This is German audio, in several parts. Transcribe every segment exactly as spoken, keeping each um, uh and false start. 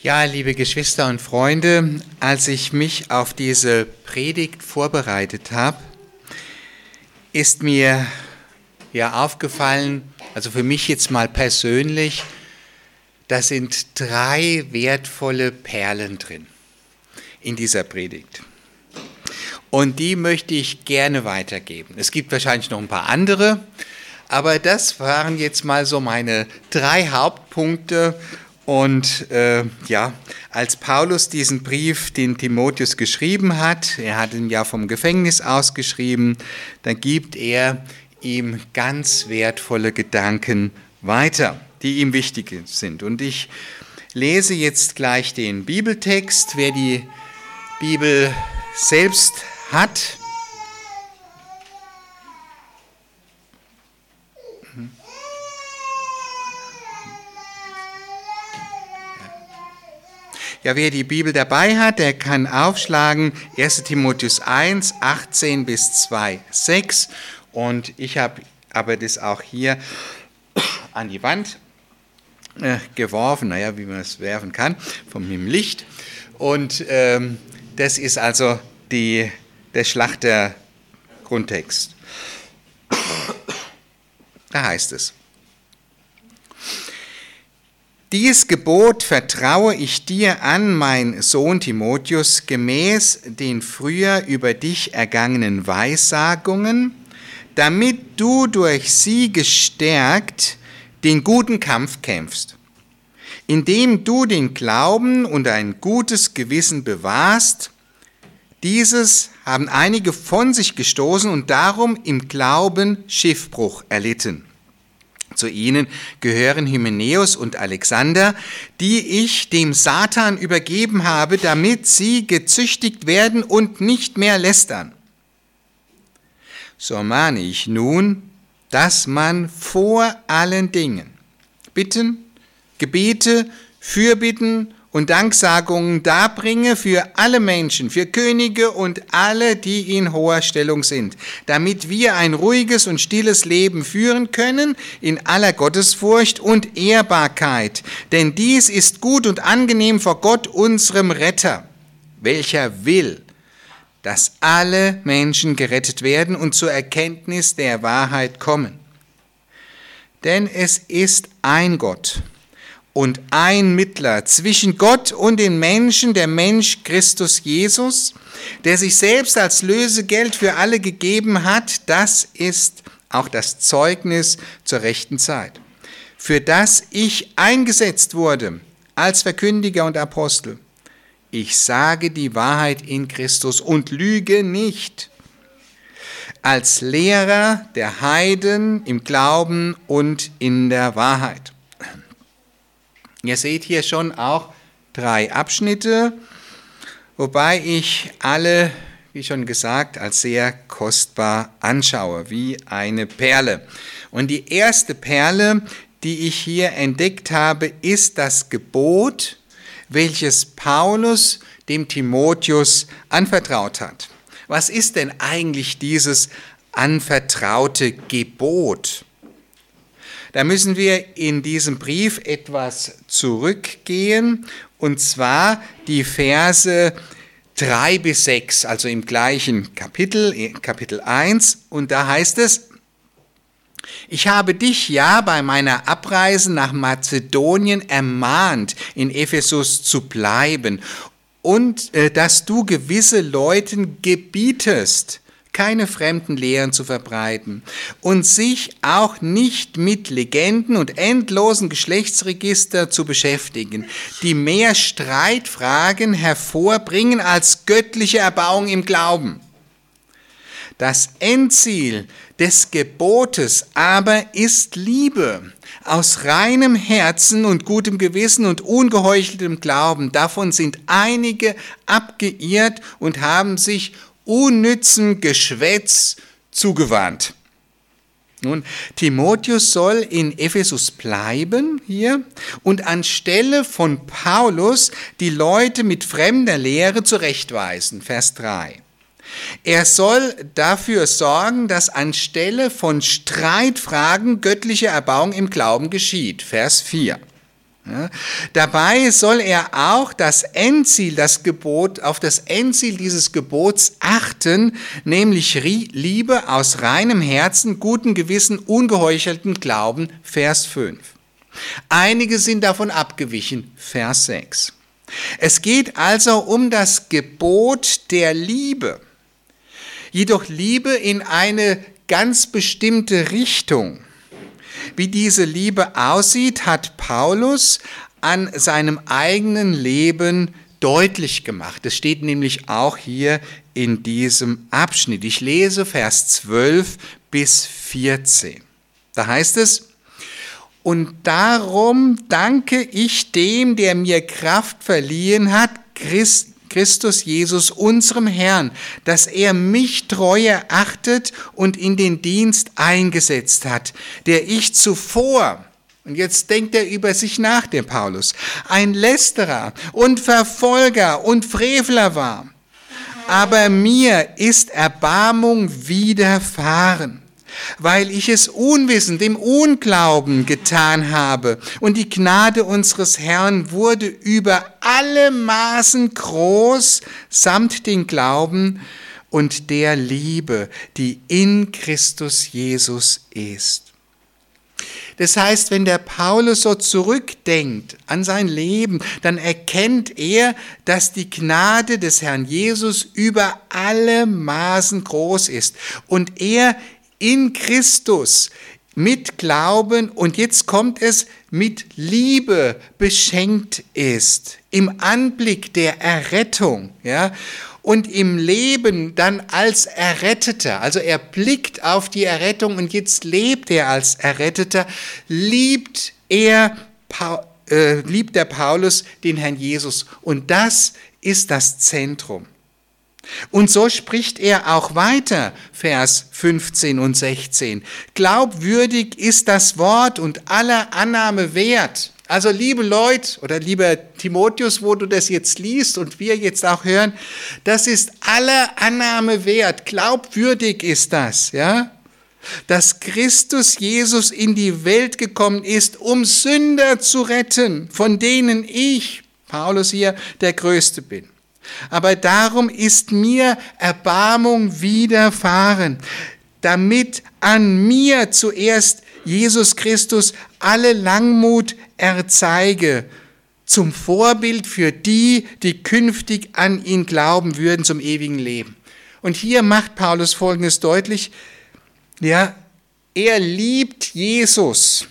Ja, liebe Geschwister und Freunde, als ich mich auf diese Predigt vorbereitet habe, ist mir ja aufgefallen, also für mich jetzt mal persönlich, da sind drei wertvolle Perlen drin in dieser Predigt. Und die möchte ich gerne weitergeben. Es gibt wahrscheinlich noch ein paar andere, aber das waren jetzt mal so meine drei Hauptpunkte. Und äh, ja, als Paulus diesen Brief, den Timotheus geschrieben hat, er hat ihn ja vom Gefängnis aus geschrieben, dann gibt er ihm ganz wertvolle Gedanken weiter, die ihm wichtig sind. Und ich lese jetzt gleich den Bibeltext. Wer die Bibel selbst hat, Ja, wer die Bibel dabei hat, der kann aufschlagen erster Timotheus eins, achtzehn bis zwei, sechs. Und ich habe aber das auch hier an die Wand äh, geworfen, naja, wie man es werfen kann, vom mit dem Licht. Und ähm, das ist also die, der Schlachter-Grundtext. Da heißt es: Dies Gebot vertraue ich dir an, mein Sohn Timotheus, gemäß den früher über dich ergangenen Weissagungen, damit du durch sie gestärkt den guten Kampf kämpfst, indem du den Glauben und ein gutes Gewissen bewahrst. Dieses haben einige von sich gestoßen und darum im Glauben Schiffbruch erlitten. Zu ihnen gehören Hymenäus und Alexander, die ich dem Satan übergeben habe, damit sie gezüchtigt werden und nicht mehr lästern. So mahne ich nun, dass man vor allen Dingen Bitten, Gebete, Fürbitten und Danksagungen darbringe für alle Menschen, für Könige und alle, die in hoher Stellung sind, damit wir ein ruhiges und stilles Leben führen können in aller Gottesfurcht und Ehrbarkeit. Denn dies ist gut und angenehm vor Gott, unserem Retter, welcher will, dass alle Menschen gerettet werden und zur Erkenntnis der Wahrheit kommen. Denn es ist ein Gott und ein Mittler zwischen Gott und den Menschen, der Mensch Christus Jesus, der sich selbst als Lösegeld für alle gegeben hat. Das ist auch das Zeugnis zur rechten Zeit, für das ich eingesetzt wurde als Verkündiger und Apostel. Ich sage die Wahrheit in Christus und lüge nicht, als Lehrer der Heiden im Glauben und in der Wahrheit. Ihr seht hier schon auch drei Abschnitte, wobei ich alle, wie schon gesagt, als sehr kostbar anschaue, wie eine Perle. Und die erste Perle, die ich hier entdeckt habe, ist das Gebot, welches Paulus dem Timotheus anvertraut hat. Was ist denn eigentlich dieses anvertraute Gebot? Da müssen wir in diesem Brief etwas zurückgehen, und zwar die Verse drei bis sechs, also im gleichen Kapitel, Kapitel eins, und da heißt es: Ich habe dich ja bei meiner Abreise nach Mazedonien ermahnt, in Ephesus zu bleiben, und äh, dass du gewisse Leuten gebietest, keine fremden Lehren zu verbreiten und sich auch nicht mit Legenden und endlosen Geschlechtsregister zu beschäftigen, die mehr Streitfragen hervorbringen als göttliche Erbauung im Glauben. Das Endziel des Gebotes aber ist Liebe, aus reinem Herzen und gutem Gewissen und ungeheucheltem Glauben. Davon sind einige abgeirrt und haben sich unnützem Geschwätz zugewandt. Nun, Timotheus soll in Ephesus bleiben hier und anstelle von Paulus die Leute mit fremder Lehre zurechtweisen. Vers drei. Er soll dafür sorgen, dass anstelle von Streitfragen göttliche Erbauung im Glauben geschieht. Vers vier. Ja, dabei soll er auch das Endziel, das Gebot, auf das Endziel dieses Gebots achten, nämlich Liebe aus reinem Herzen, gutem Gewissen, ungeheuchelten Glauben, Vers fünf. Einige sind davon abgewichen, Vers sechs. Es geht also um das Gebot der Liebe, jedoch Liebe in eine ganz bestimmte Richtung. Wie diese Liebe aussieht, hat Paulus an seinem eigenen Leben deutlich gemacht. Es steht nämlich auch hier in diesem Abschnitt. Ich lese Vers zwölf bis vierzehn. Da heißt es: Und darum danke ich dem, der mir Kraft verliehen hat, Christ Christus Jesus, unserem Herrn, dass er mich treu erachtet und in den Dienst eingesetzt hat, der ich zuvor, und jetzt denkt er über sich nach, der Paulus, ein Lästerer und Verfolger und Frevler war. Aber mir ist Erbarmung widerfahren, weil ich es unwissend im Unglauben getan habe. Und die Gnade unseres Herrn wurde über alle Maßen groß, samt den Glauben und der Liebe, die in Christus Jesus ist. Das heißt, wenn der Paulus so zurückdenkt an sein Leben, dann erkennt er, dass die Gnade des Herrn Jesus über alle Maßen groß ist. Und er in Christus mit Glauben und jetzt kommt es mit Liebe beschenkt ist, im Anblick der Errettung, ja, und im Leben dann als Erretteter, also er blickt auf die Errettung und jetzt lebt er als Erretteter, liebt er, äh, liebt der Paulus den Herrn Jesus und das ist das Zentrum. Und so spricht er auch weiter, Vers fünfzehn und sechzehn. Glaubwürdig ist das Wort und aller Annahme wert. Also liebe Leute oder lieber Timotheus, wo du das jetzt liest und wir jetzt auch hören, das ist aller Annahme wert. Glaubwürdig ist das, ja? Dass Christus Jesus in die Welt gekommen ist, um Sünder zu retten, von denen ich, Paulus hier, der Größte bin. Aber darum ist mir Erbarmung widerfahren, damit an mir zuerst Jesus Christus alle Langmut erzeige, zum Vorbild für die, die künftig an ihn glauben würden, zum ewigen Leben. Und hier macht Paulus Folgendes deutlich, ja, er liebt Jesus.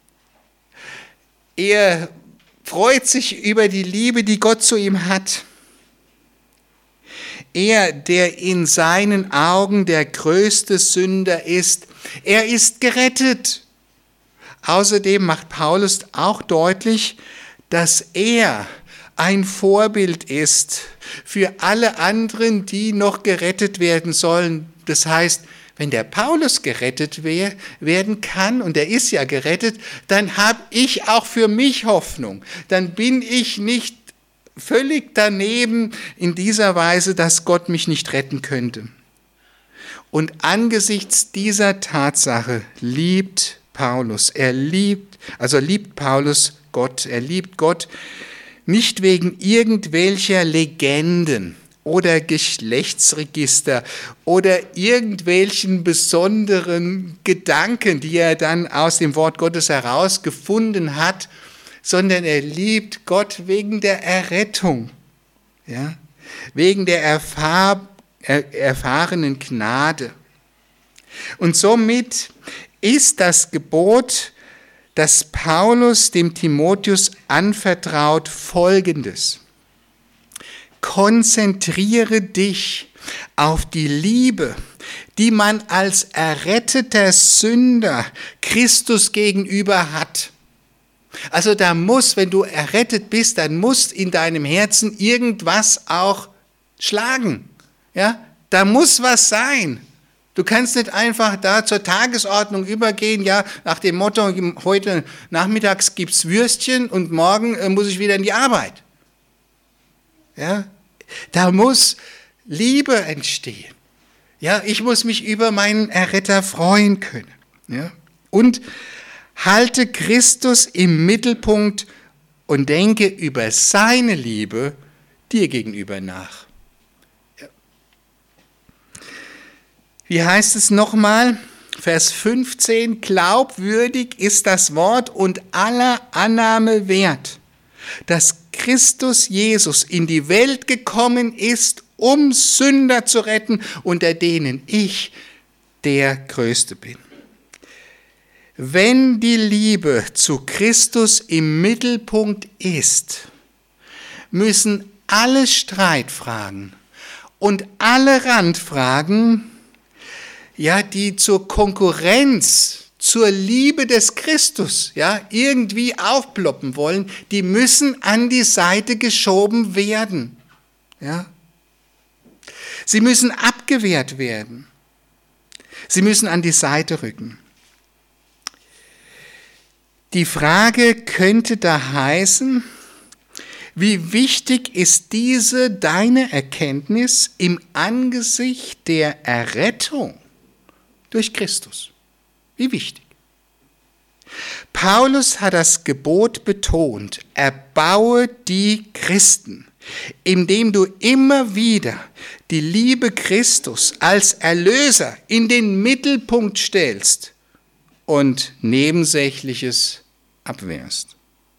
Er freut sich über die Liebe, die Gott zu ihm hat. Er, der in seinen Augen der größte Sünder ist, er ist gerettet. Außerdem macht Paulus auch deutlich, dass er ein Vorbild ist für alle anderen, die noch gerettet werden sollen. Das heißt, wenn der Paulus gerettet werden kann, und er ist ja gerettet, dann habe ich auch für mich Hoffnung. Dann bin ich nicht völlig daneben in dieser Weise, dass Gott mich nicht retten könnte. Und angesichts dieser Tatsache liebt Paulus, er liebt, also liebt Paulus Gott, er liebt Gott nicht wegen irgendwelcher Legenden oder Geschlechtsregister oder irgendwelchen besonderen Gedanken, die er dann aus dem Wort Gottes herausgefunden hat, sondern er liebt Gott wegen der Errettung, ja, wegen der erfahr, er, erfahrenen Gnade. Und somit ist das Gebot, das Paulus dem Timotheus anvertraut, folgendes: Konzentriere dich auf die Liebe, die man als erretteter Sünder Christus gegenüber hat. Also da muss, wenn du errettet bist, dann muss in deinem Herzen irgendwas auch schlagen. Ja? Da muss was sein. Du kannst nicht einfach da zur Tagesordnung übergehen, ja, nach dem Motto, heute nachmittags gibt es Würstchen und morgen äh, muss ich wieder in die Arbeit. Ja? Da muss Liebe entstehen. Ja, ich muss mich über meinen Erretter freuen können. Ja? Und halte Christus im Mittelpunkt und denke über seine Liebe dir gegenüber nach. Ja. Wie heißt es nochmal? Vers fünfzehn, glaubwürdig ist das Wort und aller Annahme wert, dass Christus Jesus in die Welt gekommen ist, um Sünder zu retten, unter denen ich der Größte bin. Wenn die Liebe zu Christus im Mittelpunkt ist, müssen alle Streitfragen und alle Randfragen, ja, die zur Konkurrenz, zur Liebe des Christus, ja, irgendwie aufploppen wollen, die müssen an die Seite geschoben werden. Ja. Sie müssen abgewehrt werden. Sie müssen an die Seite rücken. Die Frage könnte da heißen, wie wichtig ist diese deine Erkenntnis im Angesicht der Errettung durch Christus? Wie wichtig? Paulus hat das Gebot betont, erbaue die Christen, indem du immer wieder die Liebe Christus als Erlöser in den Mittelpunkt stellst und Nebensächliches abwehrst.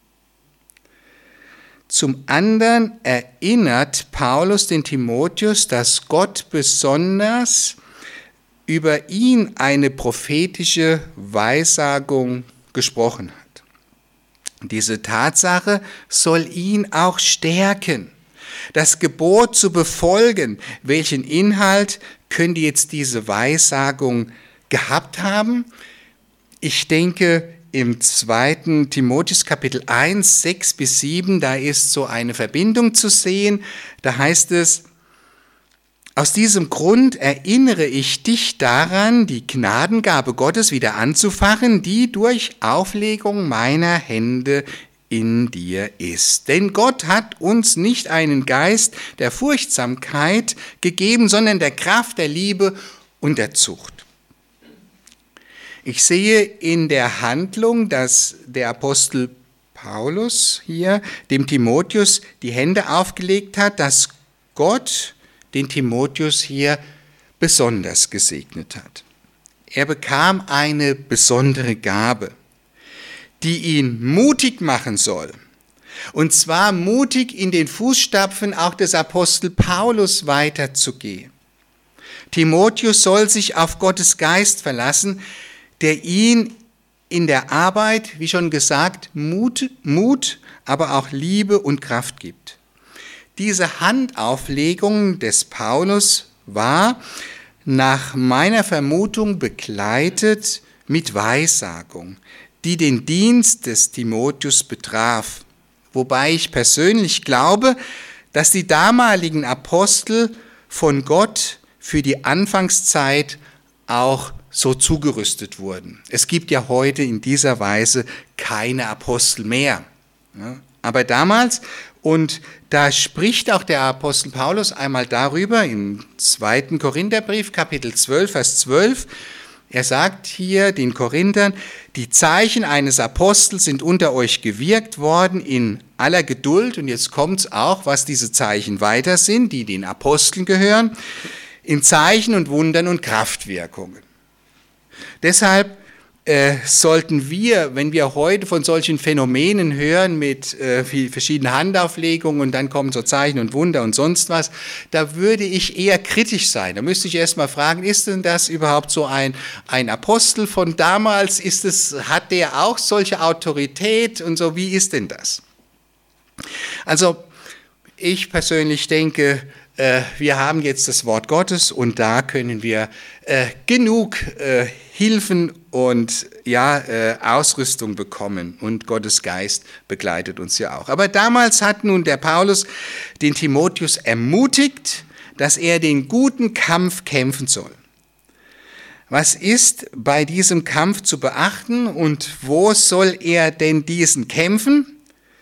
Zum anderen erinnert Paulus den Timotheus, dass Gott besonders über ihn eine prophetische Weissagung gesprochen hat. Diese Tatsache soll ihn auch stärken, das Gebot zu befolgen. Welchen Inhalt könnte jetzt diese Weissagung gehabt haben? Ich denke, im zweiten Timotheus Kapitel eins, sechs bis sieben, da ist so eine Verbindung zu sehen. Da heißt es, aus diesem Grund erinnere ich dich daran, die Gnadengabe Gottes wieder anzufachen, die durch Auflegung meiner Hände in dir ist. Denn Gott hat uns nicht einen Geist der Furchtsamkeit gegeben, sondern der Kraft, der Liebe und der Zucht. Ich sehe in der Handlung, dass der Apostel Paulus hier dem Timotheus die Hände aufgelegt hat, dass Gott den Timotheus hier besonders gesegnet hat. Er bekam eine besondere Gabe, die ihn mutig machen soll. Und zwar mutig in den Fußstapfen auch des Apostel Paulus weiterzugehen. Timotheus soll sich auf Gottes Geist verlassen, der ihn in der Arbeit, wie schon gesagt, Mut, Mut, aber auch Liebe und Kraft gibt. Diese Handauflegung des Paulus war nach meiner Vermutung begleitet mit Weissagung, die den Dienst des Timotheus betraf. Wobei ich persönlich glaube, dass die damaligen Apostel von Gott für die Anfangszeit auch so zugerüstet wurden. Es gibt ja heute in dieser Weise keine Apostel mehr. Ja, aber damals, und da spricht auch der Apostel Paulus einmal darüber im zweiten Korintherbrief, Kapitel zwölf, Vers zwölf, er sagt hier den Korinthern, die Zeichen eines Apostels sind unter euch gewirkt worden in aller Geduld, und jetzt kommt es auch, was diese Zeichen weiter sind, die den Aposteln gehören, in Zeichen und Wundern und Kraftwirkungen. Deshalb äh, sollten wir, wenn wir heute von solchen Phänomenen hören mit äh, verschiedenen Handauflegungen und dann kommen so Zeichen und Wunder und sonst was, da würde ich eher kritisch sein. Da müsste ich erst mal fragen, ist denn das überhaupt so ein, ein Apostel von damals? Ist es, hat der auch solche Autorität und so? Wie ist denn das? Also ich persönlich denke, wir haben jetzt das Wort Gottes und da können wir äh, genug äh, Hilfen und ja, äh, Ausrüstung bekommen, und Gottes Geist begleitet uns ja auch. Aber damals hat nun der Paulus den Timotheus ermutigt, dass er den guten Kampf kämpfen soll. Was ist bei diesem Kampf zu beachten und wo soll er denn diesen kämpfen?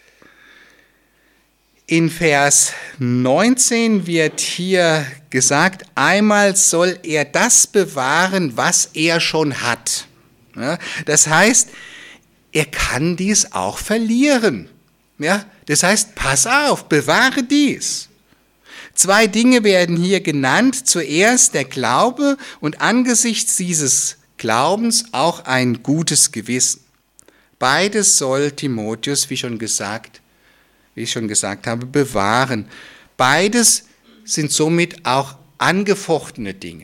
In Vers neunzehn wird hier gesagt, einmal soll er das bewahren, was er schon hat. Ja, das heißt, er kann dies auch verlieren. Ja, das heißt, pass auf, bewahre dies. Zwei Dinge werden hier genannt. Zuerst der Glaube und angesichts dieses Glaubens auch ein gutes Gewissen. Beides soll Timotheus, wie schon gesagt, wie ich schon gesagt habe, bewahren. Beides sind somit auch angefochtene Dinge.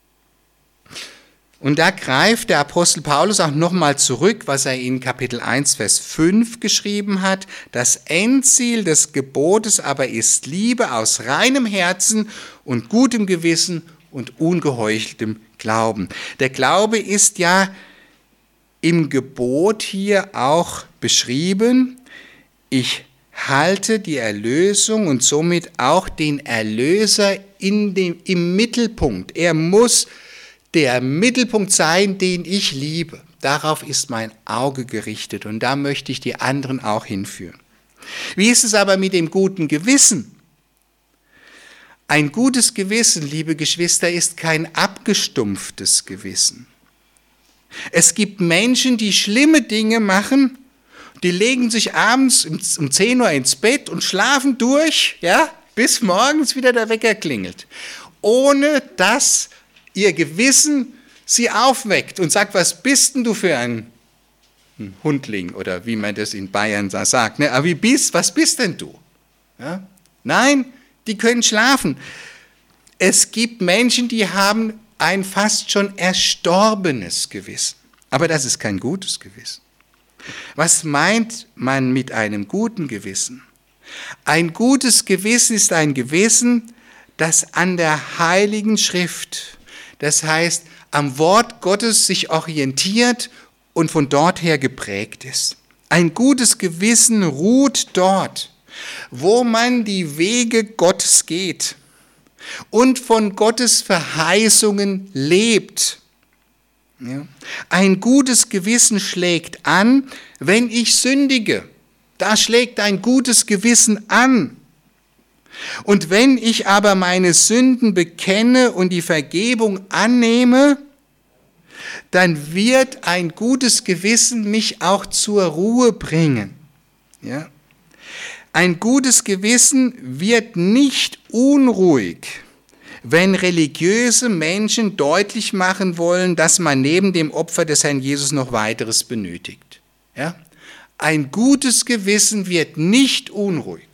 Und da greift der Apostel Paulus auch nochmal zurück, was er in Kapitel eins, Vers fünf geschrieben hat. Das Endziel des Gebotes aber ist Liebe aus reinem Herzen und gutem Gewissen und ungeheucheltem Glauben. Der Glaube ist ja im Gebot hier auch beschrieben. Ich halte die Erlösung und somit auch den Erlöser in dem, im Mittelpunkt. Er muss der Mittelpunkt sein, den ich liebe. Darauf ist mein Auge gerichtet und da möchte ich die anderen auch hinführen. Wie ist es aber mit dem guten Gewissen? Ein gutes Gewissen, liebe Geschwister, ist kein abgestumpftes Gewissen. Es gibt Menschen, die schlimme Dinge machen, die legen sich abends um zehn Uhr ins Bett und schlafen durch, ja, bis morgens wieder der Wecker klingelt, ohne dass ihr Gewissen sie aufweckt und sagt, was bist denn du für ein Hundling oder wie man das in Bayern sagt. Ne? Aber wie bist, was bist denn du? Ja? Nein, die können schlafen. Es gibt Menschen, die haben ein fast schon erstorbenes Gewissen. Aber das ist kein gutes Gewissen. Was meint man mit einem guten Gewissen? Ein gutes Gewissen ist ein Gewissen, das an der Heiligen Schrift, das heißt, am Wort Gottes sich orientiert und von dort her geprägt ist. Ein gutes Gewissen ruht dort, wo man die Wege Gottes geht und von Gottes Verheißungen lebt. Ja. Ein gutes Gewissen schlägt an, wenn ich sündige. Da schlägt ein gutes Gewissen an. Und wenn ich aber meine Sünden bekenne und die Vergebung annehme, dann wird ein gutes Gewissen mich auch zur Ruhe bringen. Ja? Ein gutes Gewissen wird nicht unruhig, wenn religiöse Menschen deutlich machen wollen, dass man neben dem Opfer des Herrn Jesus noch weiteres benötigt. Ja? Ein gutes Gewissen wird nicht unruhig.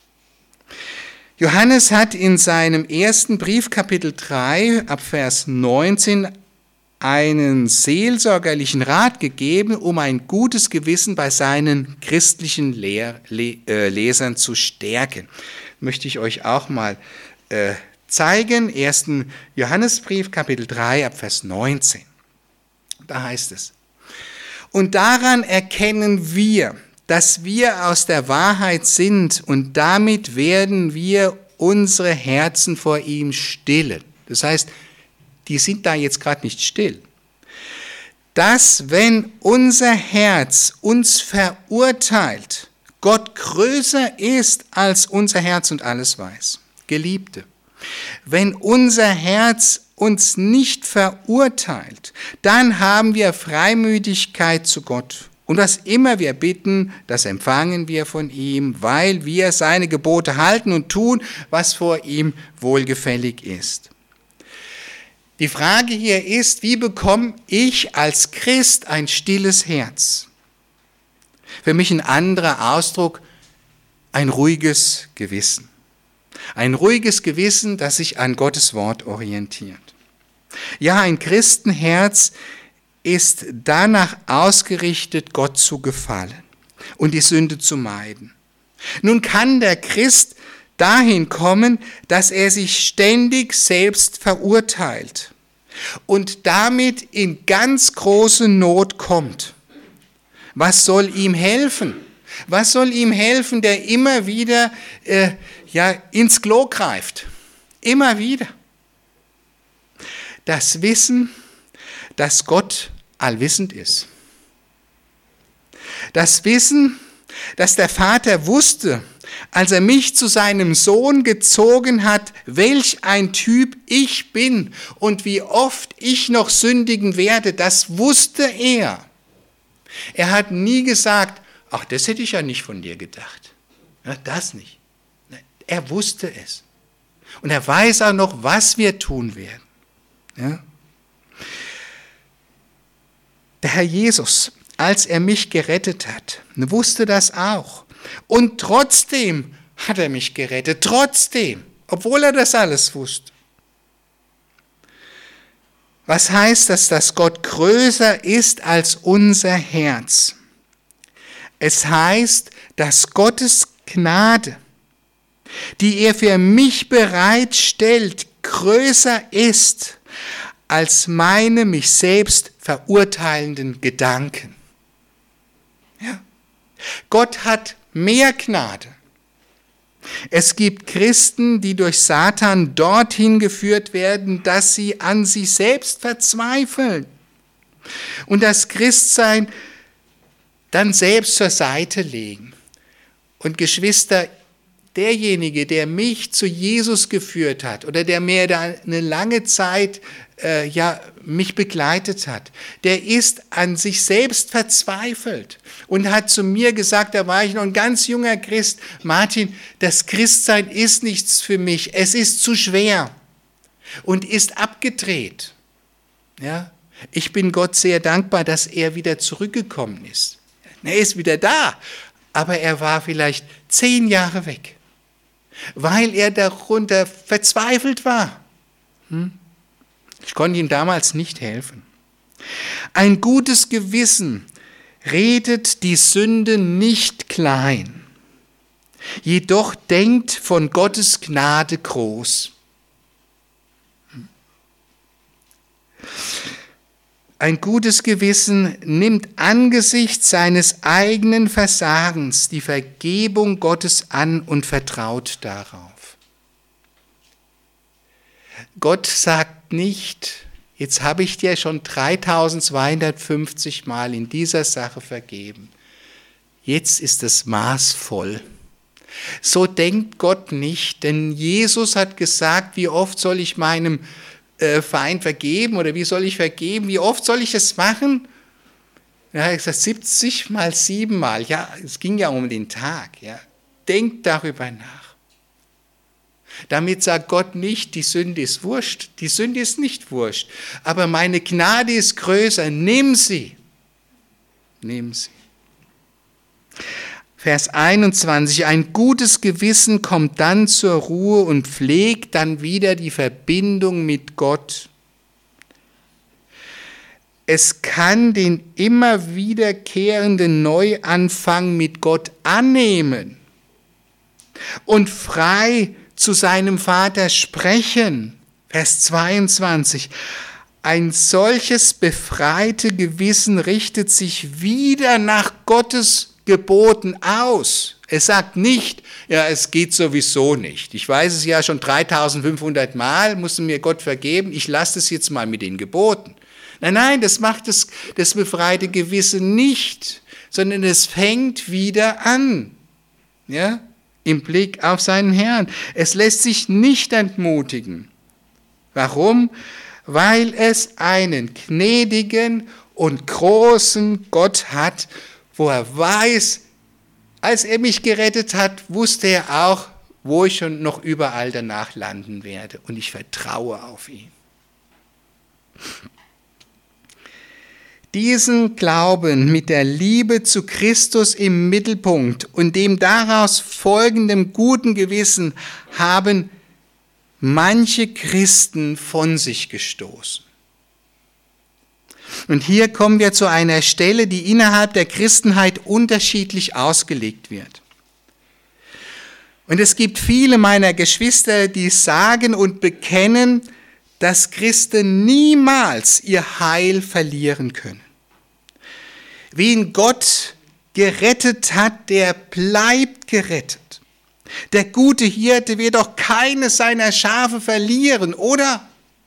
Johannes hat in seinem ersten Brief, Kapitel drei, ab Vers neunzehn, einen seelsorgerlichen Rat gegeben, um ein gutes Gewissen bei seinen christlichen Lehr- Le- äh, Lesern zu stärken. Möchte ich euch auch mal äh, zeigen. ersten Johannesbrief, Kapitel drei, ab Vers neunzehn. Da heißt es: Und daran erkennen wir, dass wir aus der Wahrheit sind und damit werden wir unsere Herzen vor ihm stillen. Das heißt, die sind da jetzt gerade nicht still. Dass, wenn unser Herz uns verurteilt, Gott größer ist als unser Herz und alles weiß. Geliebte, wenn unser Herz uns nicht verurteilt, dann haben wir Freimütigkeit zu Gott. Und was immer wir bitten, das empfangen wir von ihm, weil wir seine Gebote halten und tun, was vor ihm wohlgefällig ist. Die Frage hier ist, wie bekomme ich als Christ ein stilles Herz? Für mich ein anderer Ausdruck, ein ruhiges Gewissen. Ein ruhiges Gewissen, das sich an Gottes Wort orientiert. Ja, ein Christenherz ist danach ausgerichtet, Gott zu gefallen und die Sünde zu meiden. Nun kann der Christ dahin kommen, dass er sich ständig selbst verurteilt und damit in ganz große Not kommt. Was soll ihm helfen? Was soll ihm helfen, der immer wieder äh, ja, ins Klo greift? Immer wieder. Das Wissen, dass Gott allwissend ist. Das Wissen, dass der Vater wusste, als er mich zu seinem Sohn gezogen hat, welch ein Typ ich bin und wie oft ich noch sündigen werde, das wusste er. Er hat nie gesagt, ach, das hätte ich ja nicht von dir gedacht. Ja, das nicht. Er wusste es. Und er weiß auch noch, was wir tun werden. Ja? Der Herr Jesus, als er mich gerettet hat, wusste das auch. Und trotzdem hat er mich gerettet. Trotzdem. Obwohl er das alles wusste. Was heißt das, dass Gott größer ist als unser Herz? Es heißt, dass Gottes Gnade, die er für mich bereitstellt, größer ist als meine mich selbst verurteilenden Gedanken. Ja. Gott hat mehr Gnade. Es gibt Christen, die durch Satan dorthin geführt werden, dass sie an sich selbst verzweifeln und das Christsein dann selbst zur Seite legen. Und Geschwister, derjenige, der mich zu Jesus geführt hat oder der mir da eine lange Zeit äh, ja, mich begleitet hat, der ist an sich selbst verzweifelt und hat zu mir gesagt, da war ich noch ein ganz junger Christ, Martin, das Christsein ist nichts für mich, es ist zu schwer und ist abgedreht. Ja? Ich bin Gott sehr dankbar, dass er wieder zurückgekommen ist. Er ist wieder da, aber er war vielleicht zehn Jahre weg, weil er darunter verzweifelt war. Ich konnte ihm damals nicht helfen. Ein gutes Gewissen redet die Sünde nicht klein, jedoch denkt von Gottes Gnade groß. Ein gutes Gewissen nimmt angesichts seines eigenen Versagens die Vergebung Gottes an und vertraut darauf. Gott sagt nicht, jetzt habe ich dir schon dreitausendzweihundertfünfzig Mal in dieser Sache vergeben. Jetzt ist das Maß voll. So denkt Gott nicht, denn Jesus hat gesagt, wie oft soll ich meinem Feind vergeben oder wie soll ich vergeben, wie oft soll ich es machen? Er hat gesagt, siebzig mal sieben Mal, ja, es ging ja um den Tag, ja. Denkt darüber nach. Damit sagt Gott nicht, die Sünde ist wurscht, die Sünde ist nicht wurscht, aber meine Gnade ist größer, nimm sie, nimm sie. Vers einundzwanzig, ein gutes Gewissen kommt dann zur Ruhe und pflegt dann wieder die Verbindung mit Gott. Es kann den immer wiederkehrenden Neuanfang mit Gott annehmen und frei zu seinem Vater sprechen. Vers zweiundzwanzig, ein solches befreite Gewissen richtet sich wieder nach Gottes Geboten aus. Es sagt nicht, ja, es geht sowieso nicht. Ich weiß es ja schon dreitausendfünfhundert Mal, musste mir Gott vergeben, ich lasse es jetzt mal mit den Geboten. Nein, nein, das macht das, das befreite Gewissen nicht, sondern es fängt wieder an, ja, im Blick auf seinen Herrn. Es lässt sich nicht entmutigen. Warum? Weil es einen gnädigen und großen Gott hat, wo er weiß, als er mich gerettet hat, wusste er auch, wo ich schon noch überall danach landen werde. Und ich vertraue auf ihn. Diesen Glauben mit der Liebe zu Christus im Mittelpunkt und dem daraus folgenden guten Gewissen haben manche Christen von sich gestoßen. Und hier kommen wir zu einer Stelle, die innerhalb der Christenheit unterschiedlich ausgelegt wird. Und es gibt viele meiner Geschwister, die sagen und bekennen, dass Christen niemals ihr Heil verlieren können. Wen Gott gerettet hat, der bleibt gerettet. Der gute Hirte wird auch keines seiner Schafe verlieren, oder?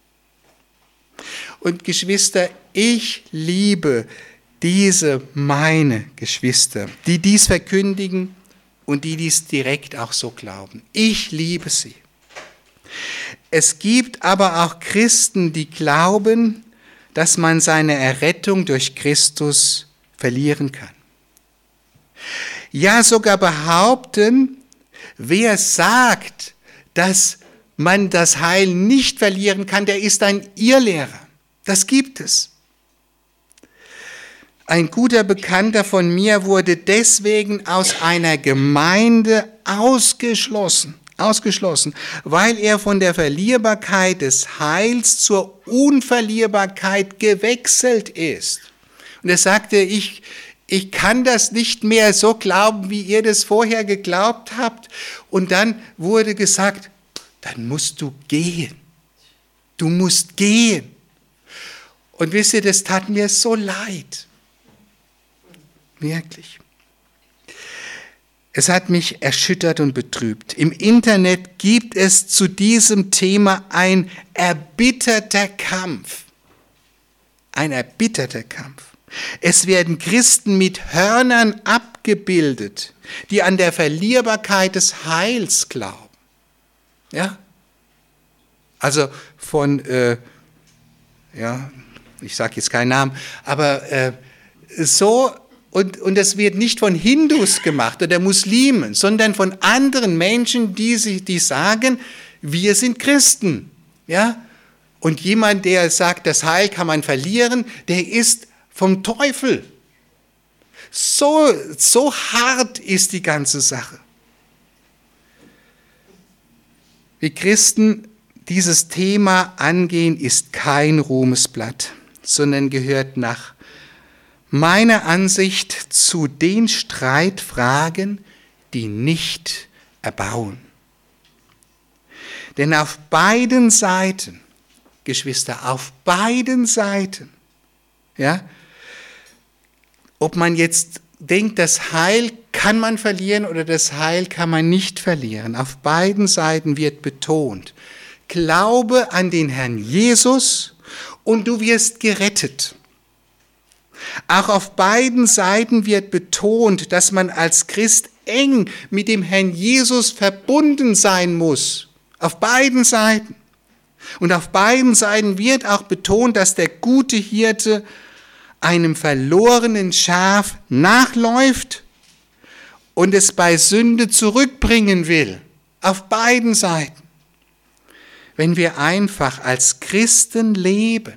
Und Geschwister, ich liebe diese meine Geschwister, die dies verkündigen und die dies direkt auch so glauben. Ich liebe sie. Es gibt aber auch Christen, die glauben, dass man seine Errettung durch Christus verlieren kann. Ja, sogar behaupten, wer sagt, dass man das Heil nicht verlieren kann, der ist ein Irrlehrer. Das gibt es. Ein guter Bekannter von mir wurde deswegen aus einer Gemeinde ausgeschlossen, ausgeschlossen, weil er von der Verlierbarkeit des Heils zur Unverlierbarkeit gewechselt ist. Und er sagte, ich, ich kann das nicht mehr so glauben, wie ihr das vorher geglaubt habt. Und dann wurde gesagt, dann musst du gehen. Du musst gehen. Und wisst ihr, das tat mir so leid. Wirklich. Es hat mich erschüttert und betrübt. Im Internet gibt es zu diesem Thema ein erbitterter Kampf. Ein erbitterter Kampf. Es werden Christen mit Hörnern abgebildet, die an der Verlierbarkeit des Heils glauben. Ja? Also von, äh, ja, ich sage jetzt keinen Namen, aber äh, so, und, und das wird nicht von Hindus gemacht oder Muslimen, sondern von anderen Menschen, die, sich, die sagen, wir sind Christen. Ja? Und jemand, der sagt, das Heil kann man verlieren, der ist vom Teufel. So, so hart ist die ganze Sache. Wie Christen dieses Thema angehen, ist kein Ruhmesblatt, sondern gehört nach meiner Ansicht zu den Streitfragen, die nicht erbauen. Denn auf beiden Seiten, Geschwister, auf beiden Seiten, ja, ob man jetzt denkt, das Heil kann man verlieren oder das Heil kann man nicht verlieren, auf beiden Seiten wird betont, glaube an den Herrn Jesus und du wirst gerettet. Auch auf beiden Seiten wird betont, dass man als Christ eng mit dem Herrn Jesus verbunden sein muss. Auf beiden Seiten. Und auf beiden Seiten wird auch betont, dass der gute Hirte einem verlorenen Schaf nachläuft und es bei Sünde zurückbringen will. Auf beiden Seiten. Wenn wir einfach als Christen leben,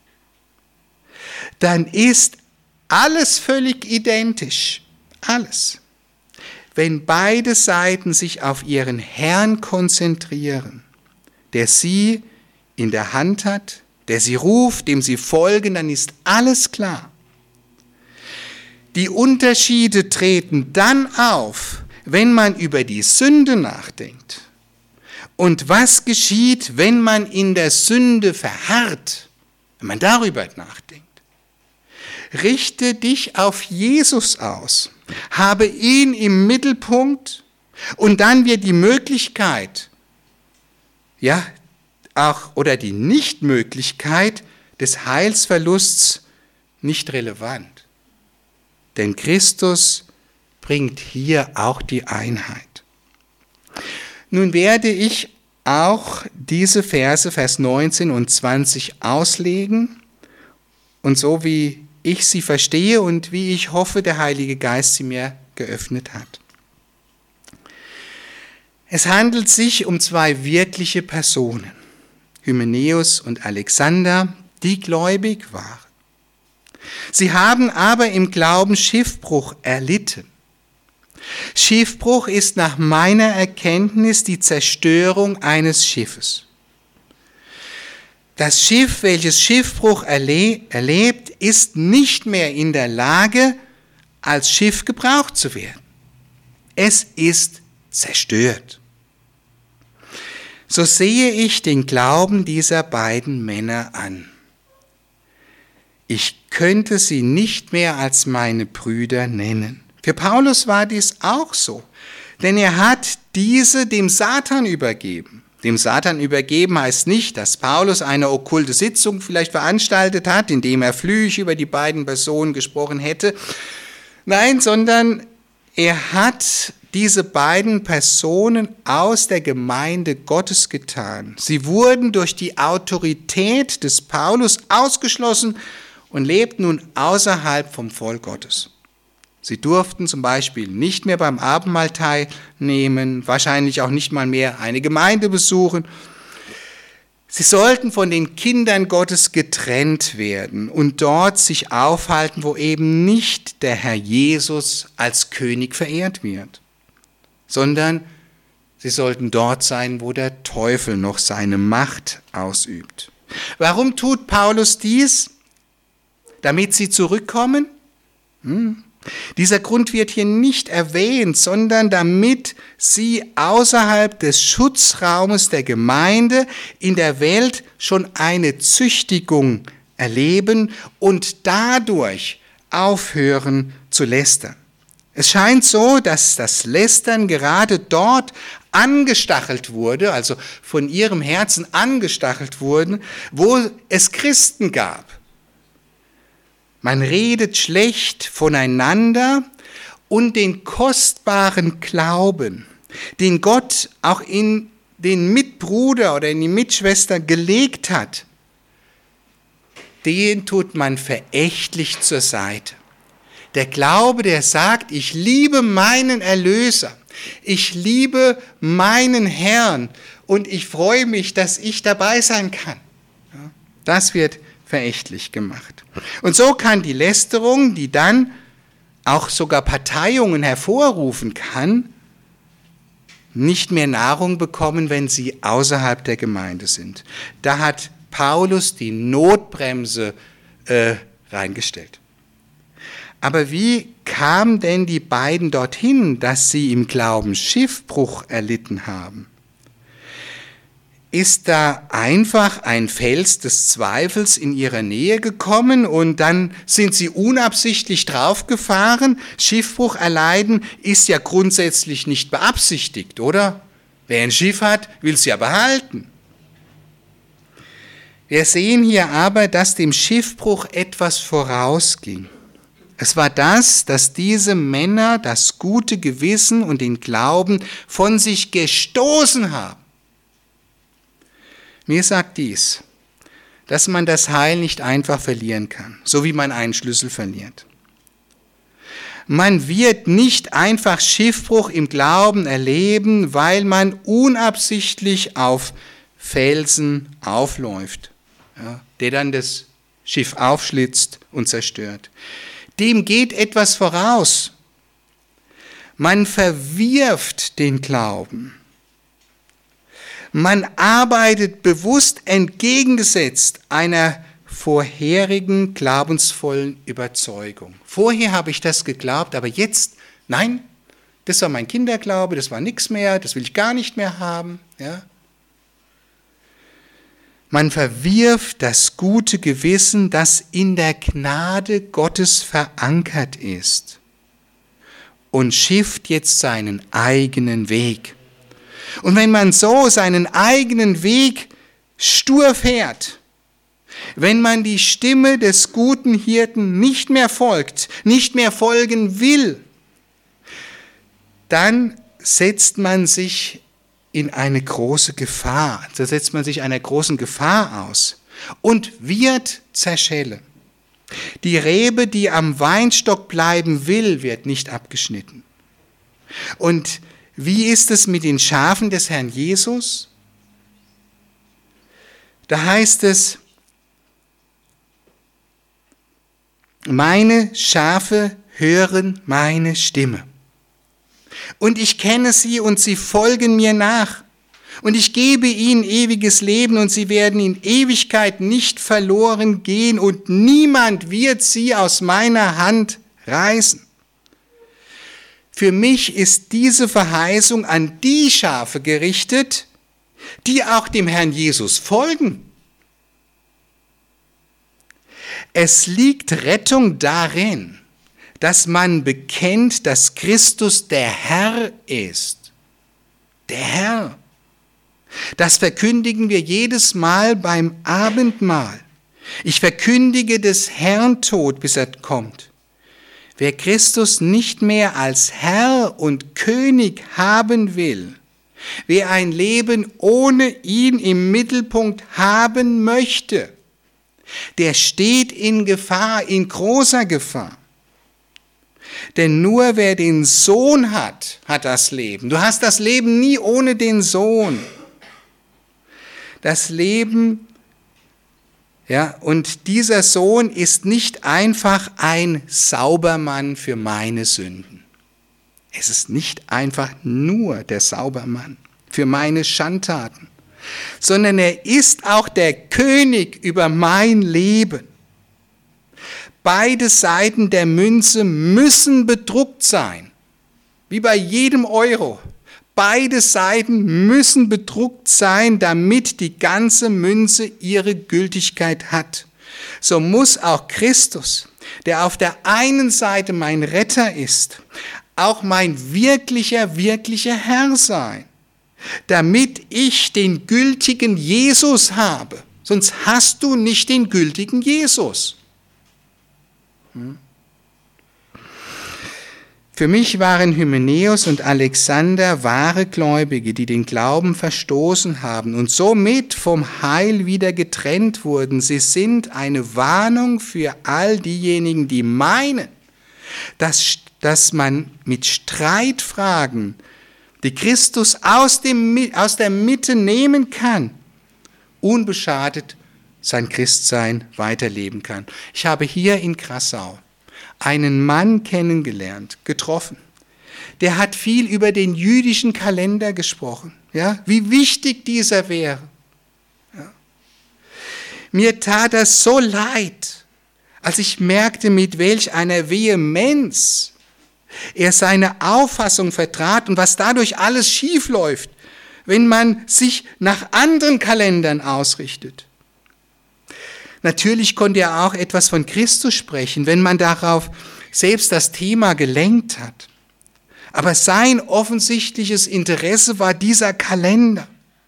dann ist alles völlig identisch. Alles. Wenn beide Seiten sich auf ihren Herrn konzentrieren, der sie in der Hand hat, der sie ruft, dem sie folgen, dann ist alles klar. Die Unterschiede treten dann auf, wenn man über die Sünde nachdenkt. Und was geschieht, wenn man in der Sünde verharrt, wenn man darüber nachdenkt? Richte dich auf Jesus aus, habe ihn im Mittelpunkt und dann wird die Möglichkeit, ja, auch oder die Nichtmöglichkeit des Heilsverlusts nicht relevant. Denn Christus bringt hier auch die Einheit. Nun werde ich auch diese Verse, Vers neunzehn und zwanzig auslegen und so wie ich sie verstehe und wie ich hoffe, der Heilige Geist sie mir geöffnet hat. Es handelt sich um zwei wirkliche Personen, Hymenäus und Alexander, die gläubig waren. Sie haben aber im Glauben Schiffbruch erlitten. Schiffbruch ist nach meiner Erkenntnis die Zerstörung eines Schiffes. Das Schiff, welches Schiffbruch erle- erlebt, ist nicht mehr in der Lage, als Schiff gebraucht zu werden. Es ist zerstört. So sehe ich den Glauben dieser beiden Männer an. Ich könnte sie nicht mehr als meine Brüder nennen. Für Paulus war dies auch so, denn er hat diese dem Satan übergeben. Dem Satan übergeben heißt nicht, dass Paulus eine okkulte Sitzung vielleicht veranstaltet hat, indem er Flüche über die beiden Personen gesprochen hätte. Nein, sondern er hat diese beiden Personen aus der Gemeinde Gottes getan. Sie wurden durch die Autorität des Paulus ausgeschlossen und lebten nun außerhalb vom Volk Gottes. Sie durften zum Beispiel nicht mehr beim Abendmahl teilnehmen, wahrscheinlich auch nicht mal mehr eine Gemeinde besuchen. Sie sollten von den Kindern Gottes getrennt werden und dort sich aufhalten, wo eben nicht der Herr Jesus als König verehrt wird, sondern sie sollten dort sein, wo der Teufel noch seine Macht ausübt. Warum tut Paulus dies? Damit sie zurückkommen? Hm. Dieser Grund wird hier nicht erwähnt, sondern damit sie außerhalb des Schutzraumes der Gemeinde in der Welt schon eine Züchtigung erleben und dadurch aufhören zu lästern. Es scheint so, dass das Lästern gerade dort angestachelt wurde, also von ihrem Herzen angestachelt wurde, wo es Christen gab. Man redet schlecht voneinander und den kostbaren Glauben, den Gott auch in den Mitbruder oder in die Mitschwester gelegt hat, den tut man verächtlich zur Seite. Der Glaube, der sagt, ich liebe meinen Erlöser, ich liebe meinen Herrn und ich freue mich, dass ich dabei sein kann. Das wird verächtlich gemacht. Und so kann die Lästerung, die dann auch sogar Parteiungen hervorrufen kann, nicht mehr Nahrung bekommen, wenn sie außerhalb der Gemeinde sind. Da hat Paulus die Notbremse äh, reingestellt. Aber wie kamen denn die beiden dorthin, dass sie im Glauben Schiffbruch erlitten haben? Ist da einfach ein Fels des Zweifels in ihrer Nähe gekommen und dann sind sie unabsichtlich draufgefahren? Schiffbruch erleiden ist ja grundsätzlich nicht beabsichtigt, oder? Wer ein Schiff hat, will es ja behalten. Wir sehen hier aber, dass dem Schiffbruch etwas vorausging. Es war das, dass diese Männer das gute Gewissen und den Glauben von sich gestoßen haben. Mir sagt dies, dass man das Heil nicht einfach verlieren kann, so wie man einen Schlüssel verliert. Man wird nicht einfach Schiffbruch im Glauben erleben, weil man unabsichtlich auf Felsen aufläuft, ja, der dann das Schiff aufschlitzt und zerstört. Dem geht etwas voraus. Man verwirft den Glauben. Man arbeitet bewusst entgegengesetzt einer vorherigen glaubensvollen Überzeugung. Vorher habe ich das geglaubt, aber jetzt, nein, das war mein Kinderglaube, das war nichts mehr, das will ich gar nicht mehr haben. Ja? Man verwirft das gute Gewissen, das in der Gnade Gottes verankert ist und schifft jetzt seinen eigenen Weg. Und wenn man so seinen eigenen Weg stur fährt, wenn man die Stimme des guten Hirten nicht mehr folgt, nicht mehr folgen will, dann setzt man sich in eine große Gefahr, da setzt man sich einer großen Gefahr aus und wird zerschellen. Die Rebe, die am Weinstock bleiben will, wird nicht abgeschnitten. Und wie ist es mit den Schafen des Herrn Jesus? Da heißt es, meine Schafe hören meine Stimme. Und ich kenne sie und sie folgen mir nach. Und ich gebe ihnen ewiges Leben und sie werden in Ewigkeit nicht verloren gehen und niemand wird sie aus meiner Hand reißen. Für mich ist diese Verheißung an die Schafe gerichtet, die auch dem Herrn Jesus folgen. Es liegt Rettung darin, dass man bekennt, dass Christus der Herr ist. Der Herr. Das verkündigen wir jedes Mal beim Abendmahl. Ich verkündige des Herrn Tod, bis er kommt. Wer Christus nicht mehr als Herr und König haben will, wer ein Leben ohne ihn im Mittelpunkt haben möchte, der steht in Gefahr, in großer Gefahr. Denn nur wer den Sohn hat, hat das Leben. Du hast das Leben nie ohne den Sohn. Das Leben, ja, und dieser Sohn ist nicht einfach ein Saubermann für meine Sünden. Es ist nicht einfach nur der Saubermann für meine Schandtaten, sondern er ist auch der König über mein Leben. Beide Seiten der Münze müssen bedruckt sein, wie bei jedem Euro. Beide Seiten müssen bedruckt sein, damit die ganze Münze ihre Gültigkeit hat. So muss auch Christus, der auf der einen Seite mein Retter ist, auch mein wirklicher, wirklicher Herr sein, damit ich den gültigen Jesus habe. Sonst hast du nicht den gültigen Jesus. Hm? Für mich waren Hymenäus und Alexander wahre Gläubige, die den Glauben verstoßen haben und somit vom Heil wieder getrennt wurden. Sie sind eine Warnung für all diejenigen, die meinen, dass, dass man mit Streitfragen, die Christus aus, dem, aus der Mitte nehmen kann, unbeschadet sein Christsein weiterleben kann. Ich habe hier in Krassau einen Mann kennengelernt, getroffen. Der hat viel über den jüdischen Kalender gesprochen, ja, wie wichtig dieser wäre. Ja. Mir tat das so leid, als ich merkte, mit welch einer Vehemenz er seine Auffassung vertrat und was dadurch alles schiefläuft, wenn man sich nach anderen Kalendern ausrichtet. Natürlich konnte er auch etwas von Christus sprechen, wenn man darauf selbst das Thema gelenkt hat. Aber sein offensichtliches Interesse war dieser Kalender.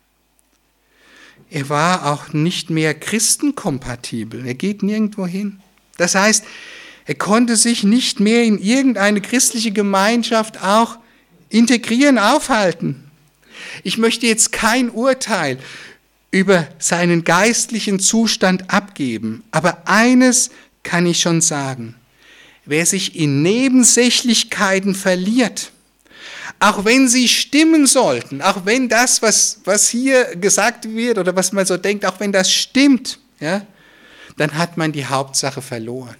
Er war auch nicht mehr christenkompatibel. Er geht nirgendwo hin. Das heißt, er konnte sich nicht mehr in irgendeine christliche Gemeinschaft auch integrieren, aufhalten. Ich möchte jetzt kein Urteil über seinen geistlichen Zustand abgeben. Aber eines kann ich schon sagen. Wer sich in Nebensächlichkeiten verliert, auch wenn sie stimmen sollten, auch wenn das, was, was hier gesagt wird oder was man so denkt, auch wenn das stimmt, ja, dann hat man die Hauptsache verloren.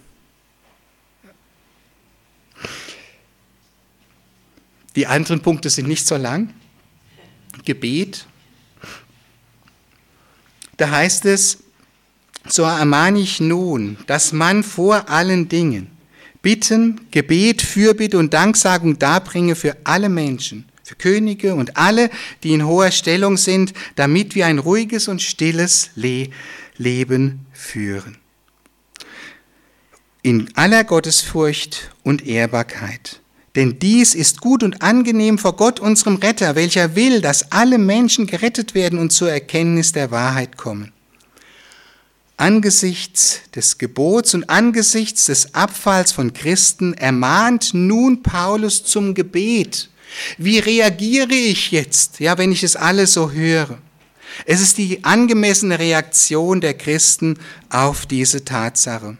Die anderen Punkte sind nicht so lang. Gebet. Da heißt es, so ermahne ich nun, dass man vor allen Dingen Bitten, Gebet, Fürbitte und Danksagung darbringe für alle Menschen, für Könige und alle, die in hoher Stellung sind, damit wir ein ruhiges und stilles Le- Leben führen. In aller Gottesfurcht und Ehrbarkeit. Denn dies ist gut und angenehm vor Gott, unserem Retter, welcher will, dass alle Menschen gerettet werden und zur Erkenntnis der Wahrheit kommen. Angesichts des Gebots und angesichts des Abfalls von Christen ermahnt nun Paulus zum Gebet. Wie reagiere ich jetzt, ja, wenn ich es alles so höre? Es ist die angemessene Reaktion der Christen auf diese Tatsache.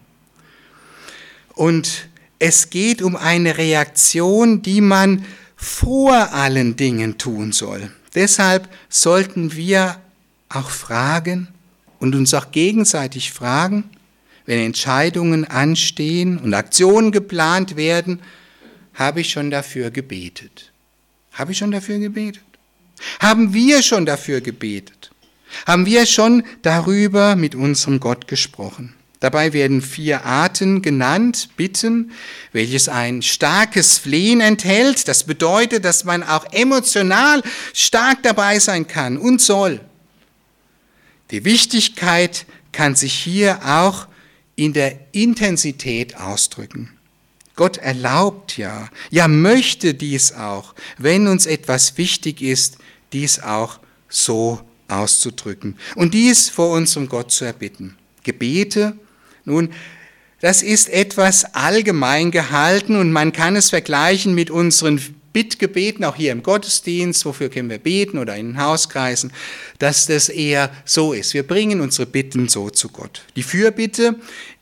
Und es geht um eine Reaktion, die man vor allen Dingen tun soll. Deshalb sollten wir auch fragen und uns auch gegenseitig fragen, wenn Entscheidungen anstehen und Aktionen geplant werden, habe ich schon dafür gebetet? Habe ich schon dafür gebetet? Haben wir schon dafür gebetet? Haben wir schon darüber mit unserem Gott gesprochen? Dabei werden vier Arten genannt, Bitten, welches ein starkes Flehen enthält. Das bedeutet, dass man auch emotional stark dabei sein kann und soll. Die Wichtigkeit kann sich hier auch in der Intensität ausdrücken. Gott erlaubt ja, ja möchte dies auch, wenn uns etwas wichtig ist, dies auch so auszudrücken und dies vor unserem Gott zu erbitten. Gebete, nun, das ist etwas allgemein gehalten und man kann es vergleichen mit unseren Bittgebeten, auch hier im Gottesdienst, wofür können wir beten oder in den Hauskreisen, dass das eher so ist. Wir bringen unsere Bitten so zu Gott. Die Fürbitte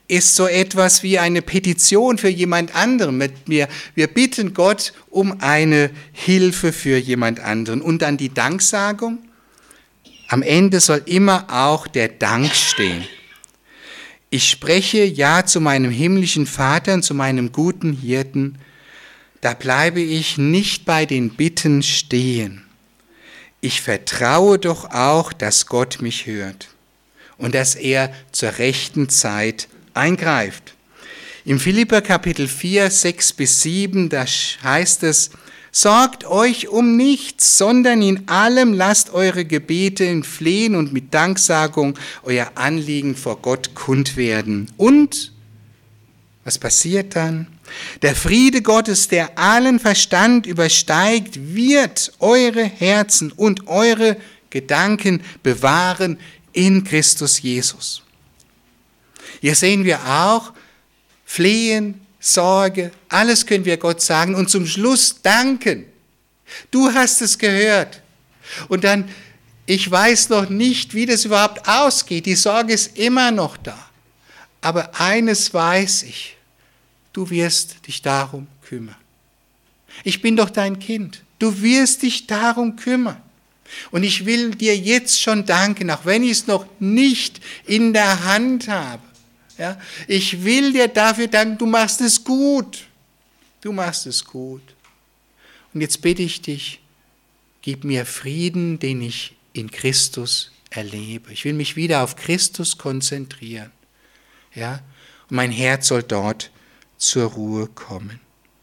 ist so etwas wie eine Petition für jemand anderen. Wir, wir bitten Gott um eine Hilfe für jemand anderen. Und dann die Danksagung. Am Ende soll immer auch der Dank stehen. Ich spreche ja zu meinem himmlischen Vater und zu meinem guten Hirten. Da bleibe ich nicht bei den Bitten stehen. Ich vertraue doch auch, dass Gott mich hört und dass er zur rechten Zeit eingreift. Im Philipper Kapitel vier, sechs bis sieben, da heißt es, sorgt euch um nichts, sondern in allem lasst eure Gebete in Flehen und mit Danksagung euer Anliegen vor Gott kund werden. Und, was passiert dann? Der Friede Gottes, der allen Verstand übersteigt, wird eure Herzen und eure Gedanken bewahren in Christus Jesus. Hier sehen wir auch, Flehen, Sorge, alles können wir Gott sagen und zum Schluss danken. Du hast es gehört. Und dann, ich weiß noch nicht, wie das überhaupt ausgeht. Die Sorge ist immer noch da. Aber eines weiß ich, du wirst dich darum kümmern. Ich bin doch dein Kind. Du wirst dich darum kümmern. Und ich will dir jetzt schon danken, auch wenn ich es noch nicht in der Hand habe. Ja, ich will dir dafür danken, du machst es gut. Du machst es gut. Und jetzt bitte ich dich, gib mir Frieden, den ich in Christus erlebe. Ich will mich wieder auf Christus konzentrieren. Ja, und mein Herz soll dort zur Ruhe kommen.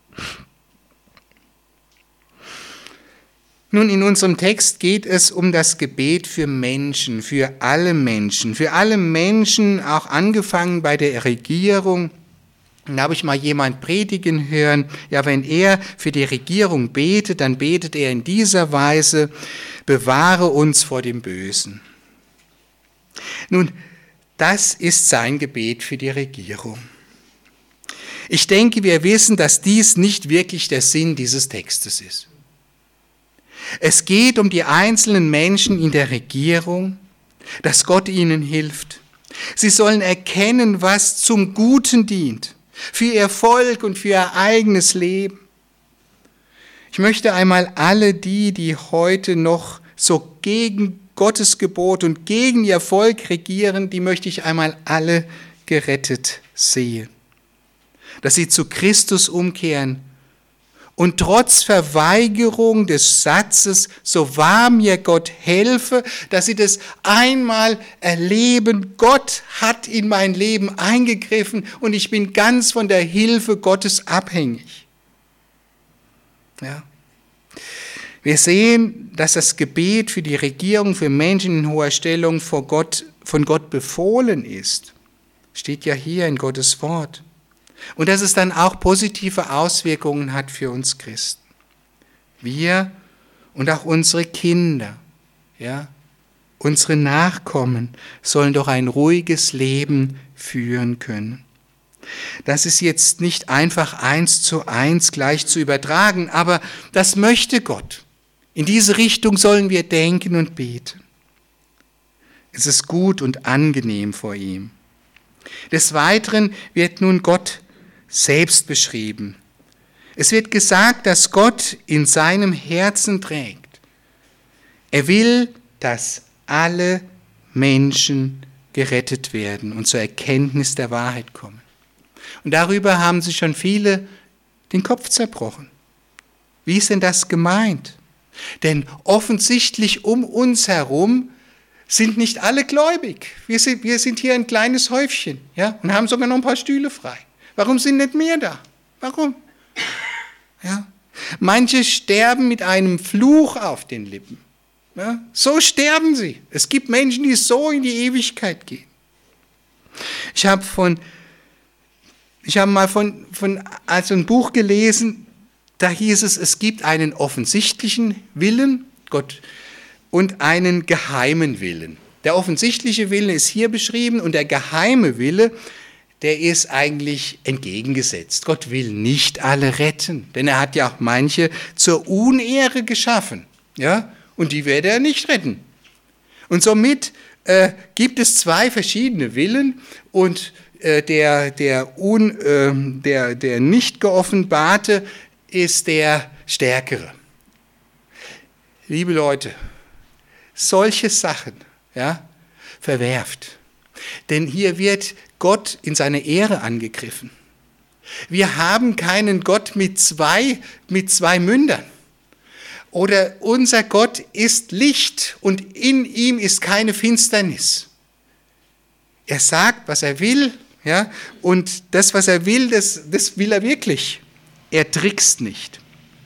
Nun, in unserem Text geht es um das Gebet für Menschen, für alle Menschen, für alle Menschen, auch angefangen bei der Regierung. Und da habe ich mal jemand predigen hören, ja, wenn er für die Regierung betet, dann betet er in dieser Weise, bewahre uns vor dem Bösen. Nun, das ist sein Gebet für die Regierung. Ich denke, wir wissen, dass dies nicht wirklich der Sinn dieses Textes ist. Es geht um die einzelnen Menschen in der Regierung, dass Gott ihnen hilft. Sie sollen erkennen, was zum Guten dient, für ihr Volk und für ihr eigenes Leben. Ich möchte einmal alle die, die heute noch so gegen Gottes Gebot und gegen ihr Volk regieren, die möchte ich einmal alle gerettet sehen. Dass sie zu Christus umkehren und trotz Verweigerung des Satzes, so wahr mir Gott helfe, dass sie das einmal erleben, Gott hat in mein Leben eingegriffen und ich bin ganz von der Hilfe Gottes abhängig. Ja. Wir sehen, dass das Gebet für die Regierung, für Menschen in hoher Stellung vor Gott, von Gott befohlen ist. Steht ja hier in Gottes Wort. Und dass es dann auch positive Auswirkungen hat für uns Christen. Wir und auch unsere Kinder, ja, unsere Nachkommen sollen doch ein ruhiges Leben führen können. Das ist jetzt nicht einfach eins zu eins gleich zu übertragen, aber das möchte Gott. In diese Richtung sollen wir denken und beten. Es ist gut und angenehm vor ihm. Des Weiteren wird nun Gott selbst beschrieben. Es wird gesagt, dass Gott in seinem Herzen trägt. Er will, dass alle Menschen gerettet werden und zur Erkenntnis der Wahrheit kommen. Und darüber haben sich schon viele den Kopf zerbrochen. Wie ist denn das gemeint? Denn offensichtlich um uns herum sind nicht alle gläubig. Wir sind, wir sind hier ein kleines Häufchen, ja, und haben sogar noch ein paar Stühle frei. Warum sind nicht mehr da? Warum? Ja. Manche sterben mit einem Fluch auf den Lippen. Ja. So sterben sie. Es gibt Menschen, die so in die Ewigkeit gehen. Ich habe von, ich habe mal von, von also ein Buch gelesen, da hieß es, es gibt einen offensichtlichen Willen, Gott, und einen geheimen Willen. Der offensichtliche Wille ist hier beschrieben und der geheime Wille, der ist eigentlich entgegengesetzt. Gott will nicht alle retten, denn er hat ja auch manche zur Unehre geschaffen, ja, und die werde er nicht retten. Und somit äh, gibt es zwei verschiedene Willen und äh, der, der, un, äh, der, der nicht geoffenbarte ist der Stärkere. Liebe Leute, solche Sachen, ja, verwerft. Denn hier wird Gott in seiner Ehre angegriffen. Wir haben keinen Gott mit zwei, mit zwei Mündern. Oder unser Gott ist Licht und in ihm ist keine Finsternis. Er sagt, was er will, ja, und das, was er will, das, das will er wirklich. Er trickst nicht.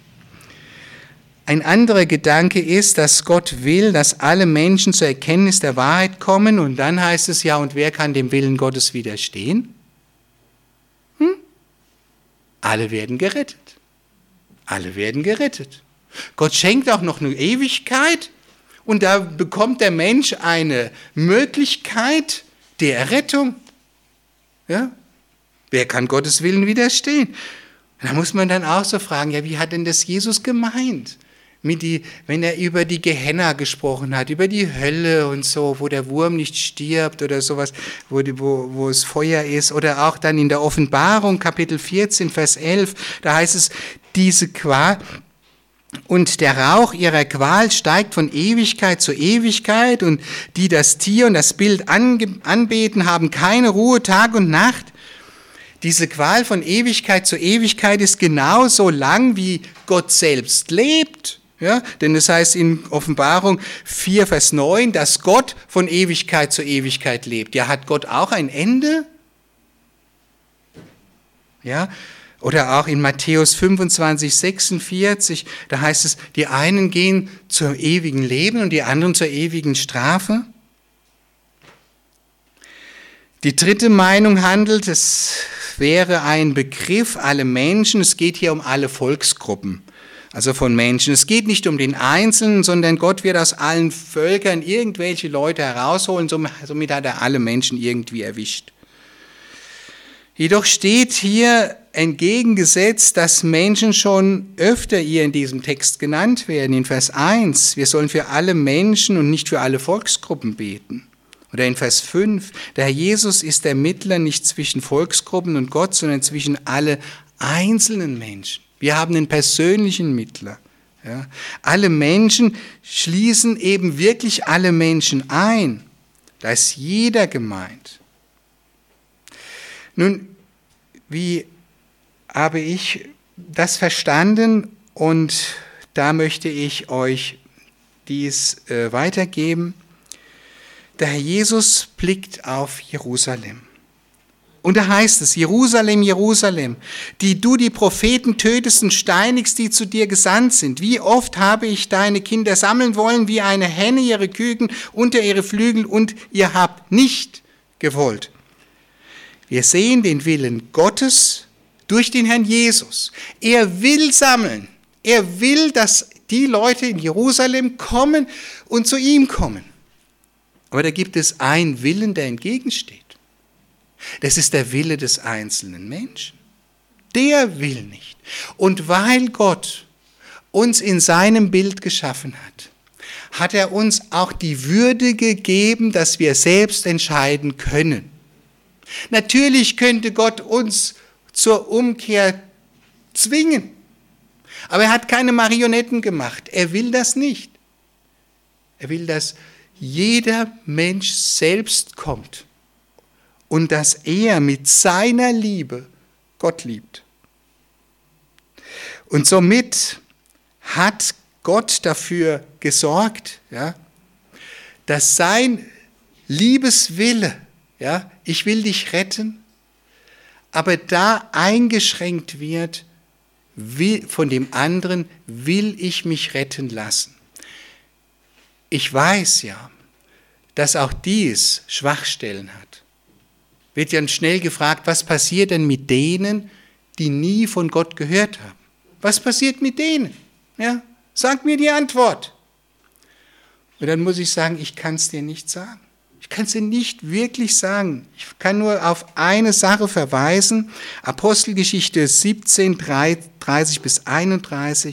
Ein anderer Gedanke ist, dass Gott will, dass alle Menschen zur Erkenntnis der Wahrheit kommen, und dann heißt es ja, und wer kann dem Willen Gottes widerstehen? Hm? Alle werden gerettet. Alle werden gerettet. Gott schenkt auch noch eine Ewigkeit und da bekommt der Mensch eine Möglichkeit der Errettung. Ja? Wer kann Gottes Willen widerstehen? Da muss man dann auch so fragen, ja, wie hat denn das Jesus gemeint? Mit die, wenn er über die Gehenna gesprochen hat, über die Hölle und so, wo der Wurm nicht stirbt oder sowas, wo, die, wo, wo es Feuer ist. Oder auch dann in der Offenbarung, Kapitel vierzehn, Vers elf, da heißt es, diese Qual, und der Rauch ihrer Qual steigt von Ewigkeit zu Ewigkeit, und die das Tier und das Bild ange- anbeten, haben keine Ruhe Tag und Nacht. Diese Qual von Ewigkeit zu Ewigkeit ist genauso lang, wie Gott selbst lebt. Ja, denn es heißt in Offenbarung vier, Vers neun, dass Gott von Ewigkeit zu Ewigkeit lebt. Ja, hat Gott auch ein Ende? Ja, oder auch in Matthäus fünfundzwanzig, sechsundvierzig, da heißt es, die einen gehen zum ewigen Leben und die anderen zur ewigen Strafe. Die dritte Meinung handelt, es wäre ein Begriff, alle Menschen, es geht hier um alle Volksgruppen. Also von Menschen. Es geht nicht um den Einzelnen, sondern Gott wird aus allen Völkern irgendwelche Leute herausholen, somit hat er alle Menschen irgendwie erwischt. Jedoch steht hier entgegengesetzt, dass Menschen schon öfter hier in diesem Text genannt werden, in Vers eins. Wir sollen für alle Menschen und nicht für alle Volksgruppen beten. Oder in Vers fünf, der Herr Jesus ist der Mittler nicht zwischen Volksgruppen und Gott, sondern zwischen alle einzelnen Menschen. Wir haben einen persönlichen Mittler. Ja. Alle Menschen schließen eben wirklich alle Menschen ein. Da ist jeder gemeint. Nun, wie habe ich das verstanden? Und da möchte ich euch dies äh, weitergeben. Der Herr Jesus blickt auf Jerusalem. Und da heißt es, Jerusalem, Jerusalem, die du die Propheten tötest und steinigst, die zu dir gesandt sind. Wie oft habe ich deine Kinder sammeln wollen, wie eine Henne ihre Küken unter ihre Flügel, und ihr habt nicht gewollt. Wir sehen den Willen Gottes durch den Herrn Jesus. Er will sammeln. Er will, dass die Leute in Jerusalem kommen und zu ihm kommen. Aber da gibt es einen Willen, der entgegensteht. Das ist der Wille des einzelnen Menschen. Der will nicht. Und weil Gott uns in seinem Bild geschaffen hat, hat er uns auch die Würde gegeben, dass wir selbst entscheiden können. Natürlich könnte Gott uns zur Umkehr zwingen, aber er hat keine Marionetten gemacht. Er will das nicht. Er will, dass jeder Mensch selbst kommt und dass er mit seiner Liebe Gott liebt. Und somit hat Gott dafür gesorgt, ja, dass sein Liebeswille, ja, ich will dich retten, aber da eingeschränkt wird, will, von dem anderen will ich mich retten lassen. Ich weiß ja, dass auch dies Schwachstellen hat. Wird ja schnell gefragt, was passiert denn mit denen, die nie von Gott gehört haben? Was passiert mit denen? Ja, sag mir die Antwort. Und dann muss ich sagen, ich kann es dir nicht sagen. Ich kann es dir nicht wirklich sagen. Ich kann nur auf eine Sache verweisen. Apostelgeschichte siebzehn, dreißig bis einunddreißig.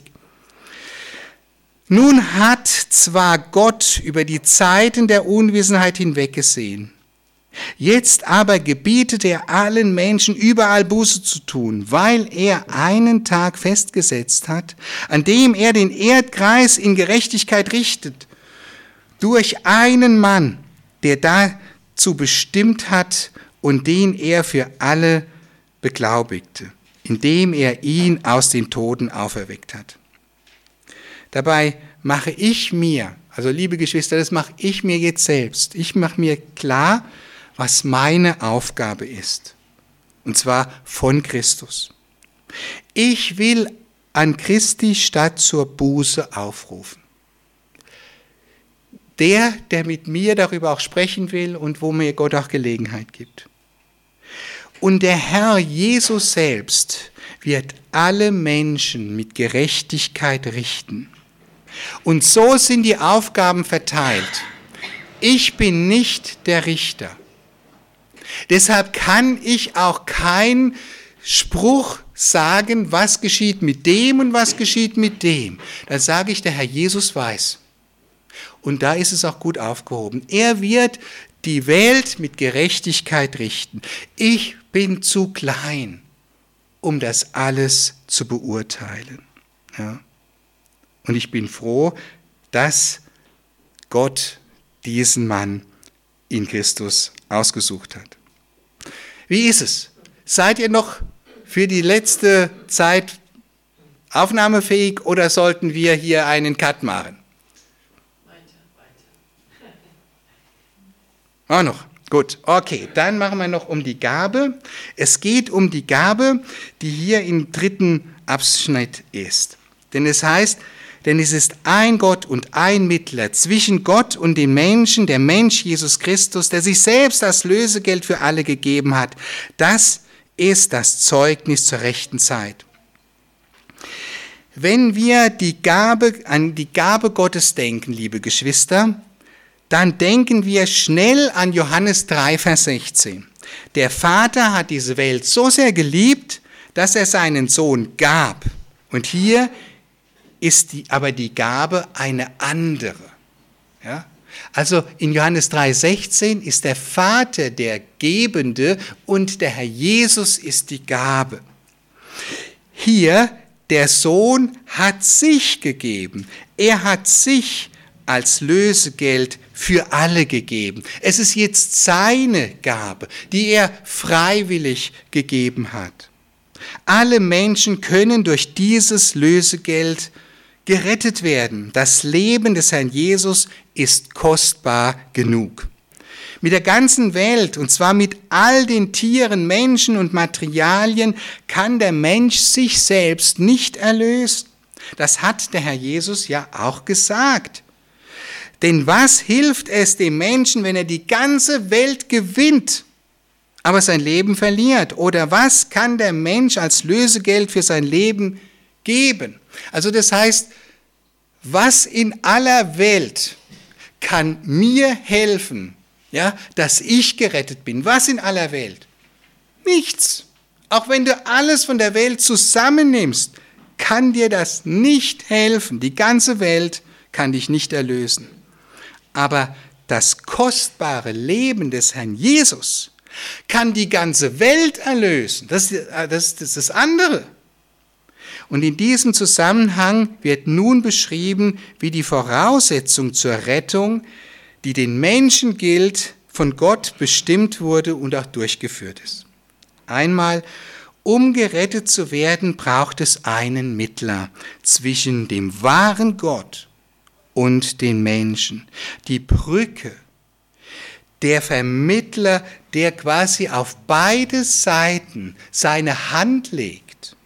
Nun hat zwar Gott über die Zeiten der Unwissenheit hinweggesehen, Jetzt aber gebietet er allen Menschen überall Buße zu tun, weil er einen Tag festgesetzt hat, an dem er den Erdkreis in Gerechtigkeit richtet, durch einen Mann, der dazu bestimmt hat und den er für alle beglaubigte, indem er ihn aus den Toten auferweckt hat. Dabei mache ich mir, also liebe Geschwister, das mache ich mir jetzt selbst, ich mache mir klar, was meine Aufgabe ist, und zwar von Christus. Ich will an Christi statt zur Buße aufrufen. Der, der mit mir darüber auch sprechen will und wo mir Gott auch Gelegenheit gibt. Und der Herr Jesus selbst wird alle Menschen mit Gerechtigkeit richten. Und so sind die Aufgaben verteilt. Ich bin nicht der Richter. Deshalb kann ich auch keinen Spruch sagen, was geschieht mit dem und was geschieht mit dem. Dann sage ich, der Herr Jesus weiß. Und da ist es auch gut aufgehoben. Er wird die Welt mit Gerechtigkeit richten. Ich bin zu klein, um das alles zu beurteilen. Ja. Und ich bin froh, dass Gott diesen Mann in Christus ausgesucht hat. Wie ist es? Seid ihr noch für die letzte Zeit aufnahmefähig oder sollten wir hier einen Cut machen? Auch noch. Gut, okay, dann machen wir noch um die Gabe. Es geht um die Gabe, die hier im dritten Abschnitt ist. Denn es heißt, denn es ist ein Gott und ein Mittler zwischen Gott und den Menschen, der Mensch Jesus Christus, der sich selbst als Lösegeld für alle gegeben hat. Das ist das Zeugnis zur rechten Zeit. Wenn wir die Gabe, an die Gabe Gottes denken, liebe Geschwister, dann denken wir schnell an Johannes drei, Vers sechzehn. Der Vater hat diese Welt so sehr geliebt, dass er seinen Sohn gab. Und hier ist die, aber die Gabe eine andere. Ja? Also in Johannes drei, sechzehn ist der Vater der Gebende und der Herr Jesus ist die Gabe. Hier, der Sohn hat sich gegeben. Er hat sich als Lösegeld für alle gegeben. Es ist jetzt seine Gabe, die er freiwillig gegeben hat. Alle Menschen können durch dieses Lösegeld gerettet werden. Das Leben des Herrn Jesus ist kostbar genug. Mit der ganzen Welt, und zwar mit all den Tieren, Menschen und Materialien, kann der Mensch sich selbst nicht erlösen. Das hat der Herr Jesus ja auch gesagt. Denn was hilft es dem Menschen, wenn er die ganze Welt gewinnt, aber sein Leben verliert? Oder was kann der Mensch als Lösegeld für sein Leben geben? Also das heißt, was in aller Welt kann mir helfen, ja, dass ich gerettet bin? Was in aller Welt? Nichts. Auch wenn du alles von der Welt zusammennimmst, kann dir das nicht helfen. Die ganze Welt kann dich nicht erlösen. Aber das kostbare Leben des Herrn Jesus kann die ganze Welt erlösen. Das ist das, das, ist das andere. Und in diesem Zusammenhang wird nun beschrieben, wie die Voraussetzung zur Rettung, die den Menschen gilt, von Gott bestimmt wurde und auch durchgeführt ist. Einmal, um gerettet zu werden, braucht es einen Mittler zwischen dem wahren Gott und den Menschen. Die Brücke, der Vermittler, der quasi auf beide Seiten seine Hand legt.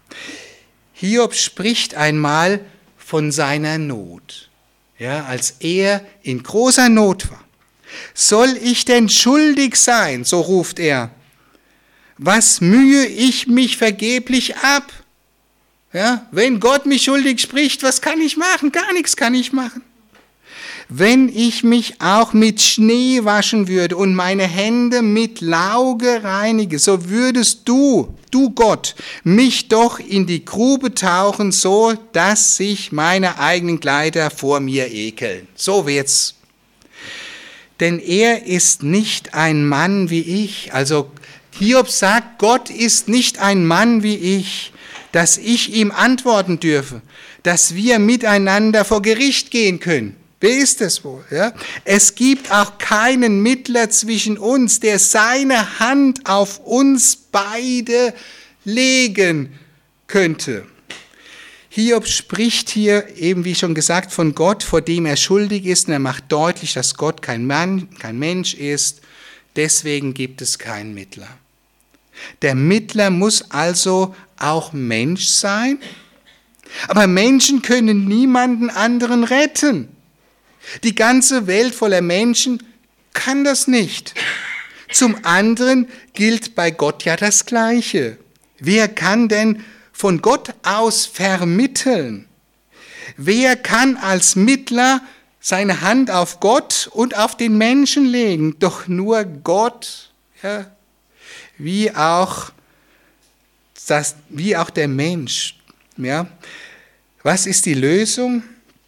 Hiob spricht einmal von seiner Not, ja, als er in großer Not war. Soll ich denn schuldig sein, so ruft er, was mühe ich mich vergeblich ab? Ja, wenn Gott mich schuldig spricht, was kann ich machen? Gar nichts kann ich machen. Wenn ich mich auch mit Schnee waschen würde und meine Hände mit Lauge reinige, so würdest du, du Gott, mich doch in die Grube tauchen, so dass sich meine eigenen Kleider vor mir ekeln. So wird's. denn er ist nicht ein Mann wie ich. Also Hiob sagt, Gott ist nicht ein Mann wie ich, dass ich ihm antworten dürfe, dass wir miteinander vor Gericht gehen können. Wer ist das wohl? Ja? Es gibt auch keinen Mittler zwischen uns, der seine Hand auf uns beide legen könnte. Hiob spricht hier, eben wie schon gesagt, von Gott, vor dem er schuldig ist, und er macht deutlich, dass Gott kein Mann, kein Mensch ist. Deswegen gibt es keinen Mittler. Der Mittler muss also auch Mensch sein, aber Menschen können niemanden anderen retten. Die ganze Welt voller Menschen kann das nicht. Zum anderen gilt bei Gott ja das Gleiche. Wer kann denn von Gott aus vermitteln? Wer kann als Mittler seine Hand auf Gott und auf den Menschen legen? Doch nur Gott, ja, wie auch, das, wie auch der Mensch. Ja. Was ist die Lösung?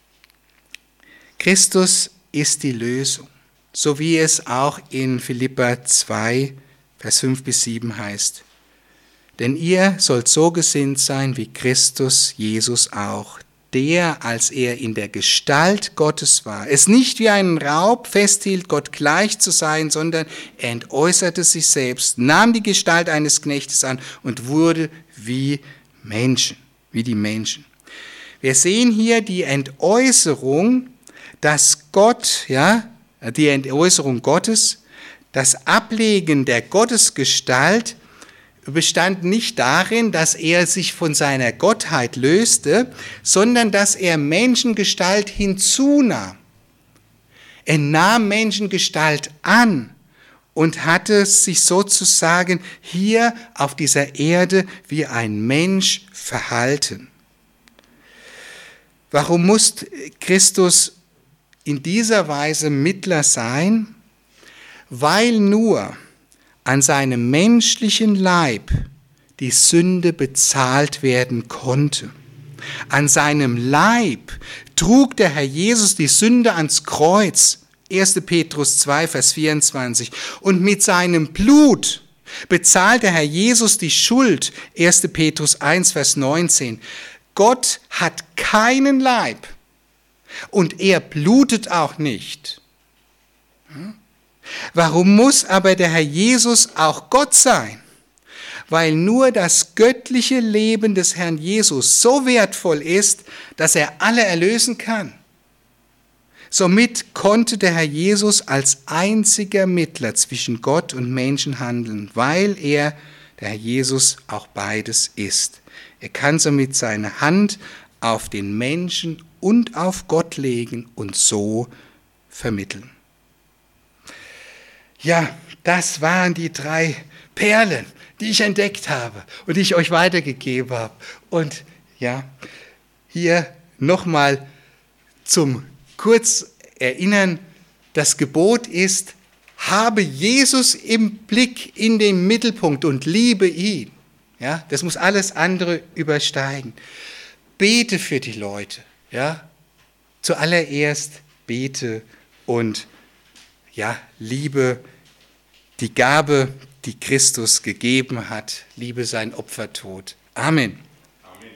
Christus ist die Lösung, so wie es auch in Philipper zwei, Vers fünf bis sieben heißt. Denn ihr sollt so gesinnt sein wie Christus Jesus auch, der, als er in der Gestalt Gottes war, es nicht wie einen Raub festhielt, Gott gleich zu sein, sondern er entäußerte sich selbst, nahm die Gestalt eines Knechtes an und wurde wie Menschen, wie die Menschen. Wir sehen hier die Entäußerung, dass Gott, ja, die Entäußerung Gottes, das Ablegen der Gottesgestalt bestand nicht darin, dass er sich von seiner Gottheit löste, sondern dass er Menschengestalt hinzunahm. Er nahm Menschengestalt an und hatte sich sozusagen hier auf dieser Erde wie ein Mensch verhalten. Warum muss Christus in dieser Weise Mittler sein? Weil nur an seinem menschlichen Leib die Sünde bezahlt werden konnte. An seinem Leib trug der Herr Jesus die Sünde ans Kreuz, erster Petrus zwei, Vers vierundzwanzig. Und mit seinem Blut bezahlt der Herr Jesus die Schuld, erster Petrus eins, Vers neunzehn. Gott hat keinen Leib und er blutet auch nicht. Warum muss aber der Herr Jesus auch Gott sein? Weil nur das göttliche Leben des Herrn Jesus so wertvoll ist, dass er alle erlösen kann. Somit konnte der Herr Jesus als einziger Mittler zwischen Gott und Menschen handeln, weil er, der Herr Jesus, auch beides ist. Er kann somit seine Hand auf den Menschen und auf Gott legen und so vermitteln. Ja, das waren die drei Perlen, die ich entdeckt habe und die ich euch weitergegeben habe. Und ja, hier nochmal zum kurz erinnern, das Gebot ist, habe Jesus im Blick in den Mittelpunkt und liebe ihn. Ja, das muss alles andere übersteigen. Bete für die Leute. Ja, zuallererst bete und ja, liebe die Gabe, die Christus gegeben hat. Liebe sein Opfertod. Amen.